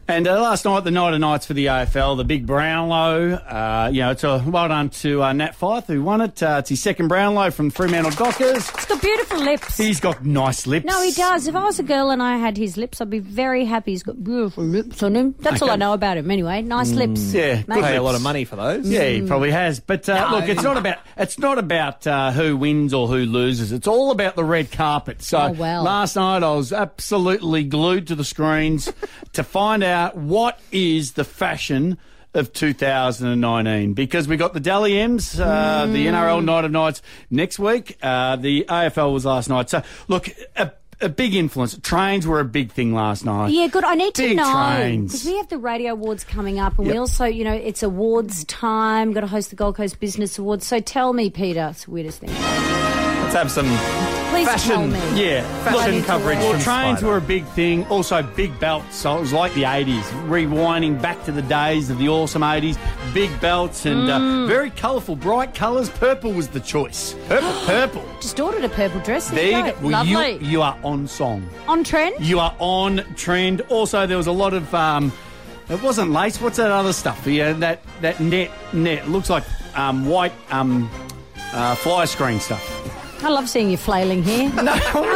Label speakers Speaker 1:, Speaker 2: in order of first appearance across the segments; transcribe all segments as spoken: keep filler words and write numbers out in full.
Speaker 1: And uh, last night, the night of nights for the A F L, the big Brownlow. Uh, you know, it's a well done to uh, Nat Fyfe, who won it. Uh, it's his second Brownlow from Fremantle Dockers.
Speaker 2: He's got beautiful lips.
Speaker 1: He's got nice lips.
Speaker 2: No, he does. If I was a girl and I had his lips, I'd be very happy. He's got beautiful lips on him. That's all I know about him anyway. Nice lips.
Speaker 1: Yeah,
Speaker 3: Could pay a lot of money for those.
Speaker 1: Yeah, he probably has. But uh,
Speaker 2: No.
Speaker 1: look, it's not about it's not about uh, who wins or who loses. It's all about the red carpet. So
Speaker 2: Oh, well.
Speaker 1: last night I was absolutely glued to the screens to find out what is the fashion of two thousand nineteen, because we got the Dally M's, uh,
Speaker 2: Mm.
Speaker 1: the N R L Night of Nights next week. Uh, the A F L was last night. So look, a, a big influence. Trains were a big thing last night.
Speaker 2: Yeah, good. I need to
Speaker 1: Big
Speaker 2: know
Speaker 1: trains.
Speaker 2: because we have the radio awards coming up, and we
Speaker 1: Yep.
Speaker 2: also, you know, it's awards time. Got to host the Gold Coast Business Awards. So tell me, Peter, it's the weirdest thing.
Speaker 3: Let's have some
Speaker 2: Please tell
Speaker 3: fashion.
Speaker 2: me.
Speaker 1: Yeah,
Speaker 2: I
Speaker 3: Fashion
Speaker 2: need to
Speaker 3: coverage.
Speaker 2: know.
Speaker 1: Well,
Speaker 3: from
Speaker 1: trains
Speaker 3: Spider.
Speaker 1: were a big thing. Also, big belts. So it was like the eighties, rewinding back to the days of the awesome eighties. Big belts and
Speaker 2: Mm.
Speaker 1: uh, very colourful, bright colours. Purple was the choice. Purple, purple.
Speaker 2: Just ordered a purple dress.
Speaker 1: There you
Speaker 2: go.
Speaker 1: go. Well,
Speaker 2: Lovely.
Speaker 1: you, you are on song.
Speaker 2: On trend.
Speaker 1: You are on trend. Also, there was a lot of. Um, it wasn't lace. What's that other stuff? Yeah, that that net net looks like um, white um, uh, fly screen stuff.
Speaker 2: I love seeing you flailing here.
Speaker 1: No,
Speaker 2: Um,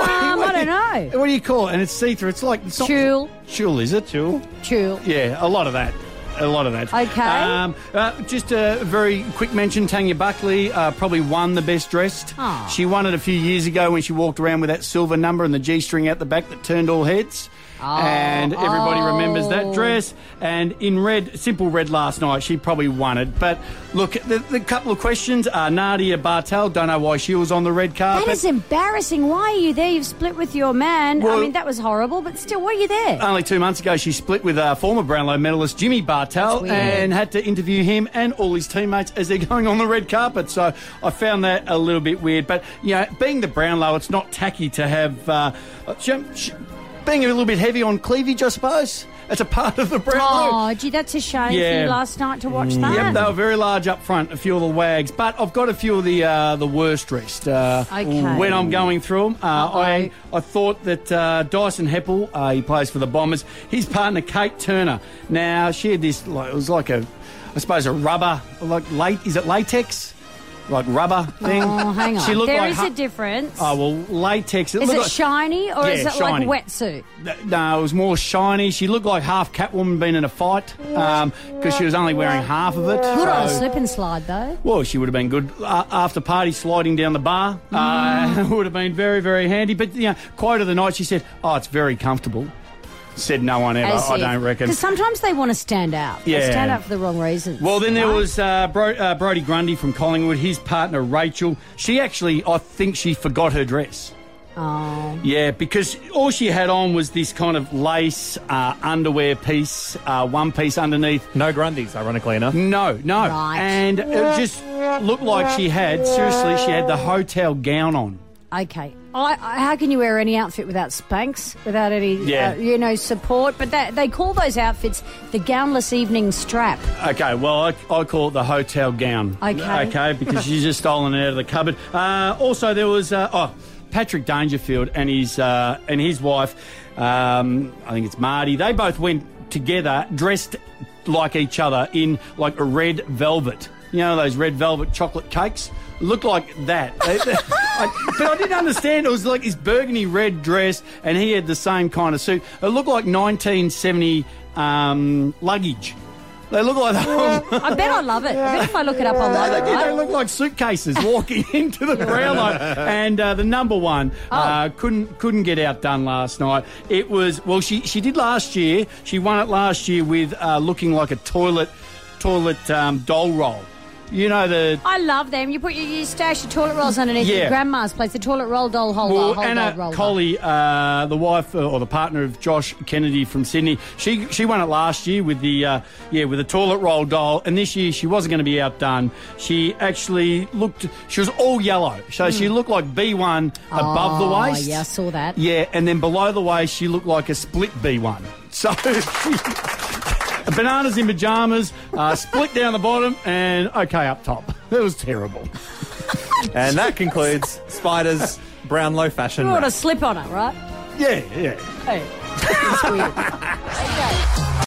Speaker 2: I don't know.
Speaker 1: What do you call it? And it's see through. It's like it's not-
Speaker 2: Tulle.
Speaker 1: Tulle, is it? Tulle.
Speaker 2: Tulle.
Speaker 1: Yeah, a lot of that. A lot of that.
Speaker 2: Okay.
Speaker 1: Um, uh, just a very quick mention, Tanya Buckley uh, probably won the best dressed.
Speaker 2: Aw.
Speaker 1: She won it a few years ago when she walked around with that silver number and the G-string out the back that turned all heads.
Speaker 2: Oh.
Speaker 1: And everybody
Speaker 2: Oh.
Speaker 1: remembers that dress. And in red, simple red last night, she probably won it. But look, the, the couple of questions. Uh, Nadia Bartel, don't know why she was on the red carpet.
Speaker 2: That is embarrassing. Why are you there? You've split with your man. I
Speaker 1: Well-
Speaker 2: mean, that was horrible, but still, why are you there?
Speaker 1: Only two months ago, she split with uh, former Brownlow medalist Jimmy Bartel
Speaker 2: That's weird.
Speaker 1: and had to interview him and all his teammates as they're going on the red carpet. So I found that a little bit weird. But, you know, being the Brownlow, it's not tacky to have... Uh, sh- sh- being a little bit heavy on cleavage, I suppose. It's a part of the Brownlow.
Speaker 2: Oh, gee, that's a shame for
Speaker 1: Yeah.
Speaker 2: you last night to watch that.
Speaker 1: Yep, they were very large up front, a few of the wags. But I've got a few of the uh, the worst dressed. Uh,
Speaker 2: Okay.
Speaker 1: When I'm going through them, uh,
Speaker 2: Uh-oh.
Speaker 1: I I thought that uh, Dyson Heppel, uh, he plays for the Bombers, his partner Kate Turner. Now, she had this, like, it was like a, I suppose, a rubber, like, late, is it latex? Like rubber thing?
Speaker 2: Oh, hang on.
Speaker 1: She looked
Speaker 2: There
Speaker 1: like
Speaker 2: is
Speaker 1: hu-
Speaker 2: a difference.
Speaker 1: Oh, well, latex. It
Speaker 2: is
Speaker 1: looked
Speaker 2: it
Speaker 1: like,
Speaker 2: shiny or
Speaker 1: Yeah,
Speaker 2: is it
Speaker 1: shiny.
Speaker 2: like wetsuit?
Speaker 1: No, it was more shiny. She looked like half Catwoman being in a fight because she was only wearing half of it.
Speaker 2: Good on a
Speaker 1: So-
Speaker 2: slip and slide, though.
Speaker 1: Well, she would have been good uh, after party sliding down the bar.
Speaker 2: Mm.
Speaker 1: Uh, would have been very, very handy. But, you know, quote of the night, she said, oh, it's very comfortable. Said no one ever, I don't reckon.
Speaker 2: Because sometimes they want to stand out. They
Speaker 1: Yeah.
Speaker 2: stand out for the wrong reasons.
Speaker 1: Well, then there
Speaker 2: right?
Speaker 1: was uh, Bro- uh, Brodie Grundy from Collingwood, his partner Rachel. She actually, I think she forgot her dress.
Speaker 2: Oh.
Speaker 1: Yeah, because all she had on was this kind of lace uh, underwear piece, uh, one piece underneath.
Speaker 3: No Grundies, ironically enough.
Speaker 1: No, no.
Speaker 2: Right.
Speaker 1: And it just looked like she had, seriously, she had the hotel gown on.
Speaker 2: Okay. I, I, how can you wear any outfit without Spanx, without any,
Speaker 1: Yeah.
Speaker 2: uh, you know, support? But that, they call those outfits the gownless evening strap.
Speaker 1: Okay, well, I, I call it the hotel gown.
Speaker 2: Okay.
Speaker 1: Okay, because she's just stolen it out of the cupboard. Uh, also, there was, uh, oh, Patrick Dangerfield and his, uh, and his wife, um, I think it's Marty, they both went together dressed like each other in like a red velvet. You know, those red velvet chocolate cakes? Looked like that. They- they- I, but I didn't understand. It was like his burgundy red dress and he had the same kind of suit. It looked like nineteen seventy um, luggage. They look like
Speaker 2: I bet I love it. I bet if I look it up online,
Speaker 1: they, did.
Speaker 2: right?
Speaker 1: They look like suitcases walking into the Brownlow. And uh, the number one uh, couldn't couldn't get outdone last night. It was, well, she, she did last year. She won it last year with uh, looking like a toilet toilet um, doll roll. You know the...
Speaker 2: I love them. You put your, you stash your toilet rolls underneath
Speaker 1: Yeah.
Speaker 2: your grandma's place. The toilet roll doll holder.
Speaker 1: Well,
Speaker 2: hold
Speaker 1: Anna
Speaker 2: roll, roll.
Speaker 1: Colley, uh, the wife uh, or the partner of Josh Kennedy from Sydney, she she won it last year with the uh, yeah with the toilet roll doll, and this year she wasn't going to be outdone. She actually looked. She was all yellow, so she looked like B one above the
Speaker 2: Oh,
Speaker 1: waist.
Speaker 2: yeah, I saw that.
Speaker 1: Yeah, and then below the waist she looked like a split B one. So. Bananas in pyjamas, uh, split down the bottom, and okay up top. It was terrible.
Speaker 3: And that concludes Spider's Brownlow fashion.
Speaker 2: You want
Speaker 3: wrap.
Speaker 2: to slip on it, right?
Speaker 1: Yeah, yeah.
Speaker 2: Hey, it's weird.